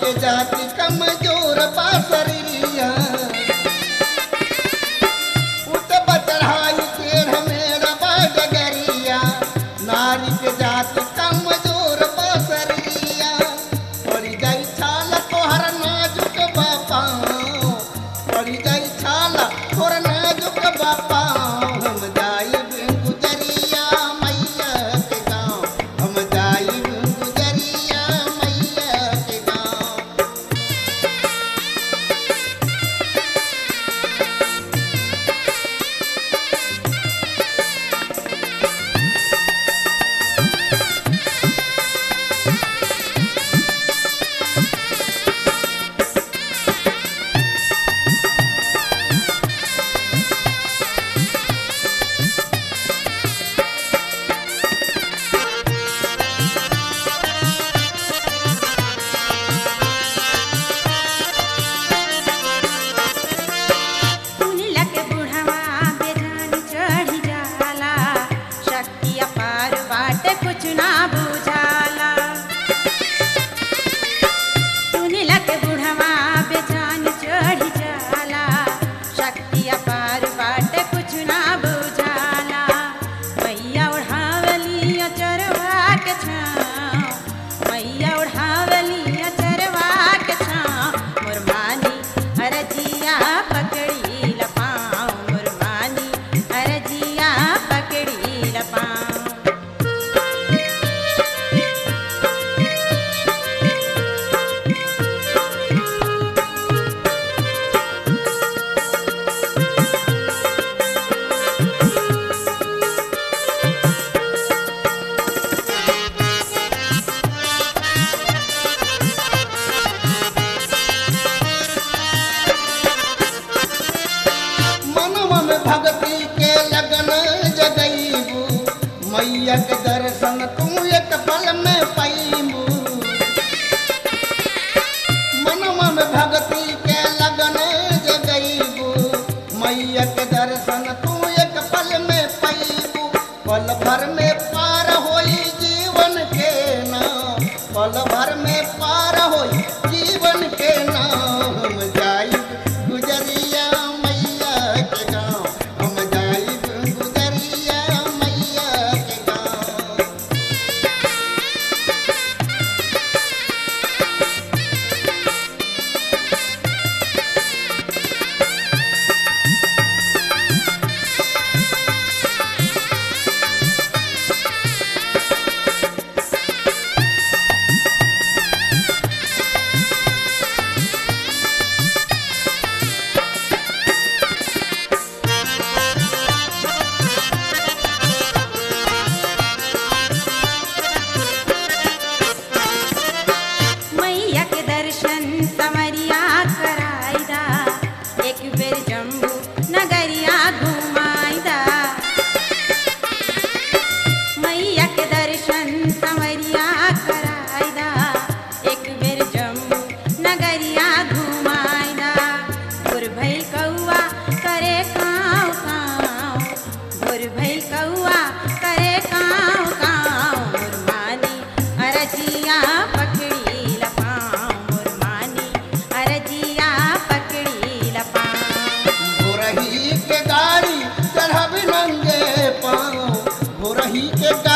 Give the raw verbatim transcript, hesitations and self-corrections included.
के जाति कमजोर बासरिया उत बचढ़ाई टेढ़ मेरा बाडगरिया नारी के जाति कमजोर बासरिया पड़ी जाई छाल तोहर नाजुक बापा पड़ी जाई छाल तोहर नाजुक बापा हम जाई गुजरिया मैया के गाँव हम जाई गुजरिया मैया के गाँव। भक्ति के लगन जगईबू मैया के दर्शन तू एक पल में पाईबू मनवा में भक्ति के लगन जगईबू मैया के दर्शन तू एक पल में पाईबू पल भर में पार होई जीवन के नाम पल भर में पार होई जीवन के नाम हम जाई गुजरिया के गाड़ी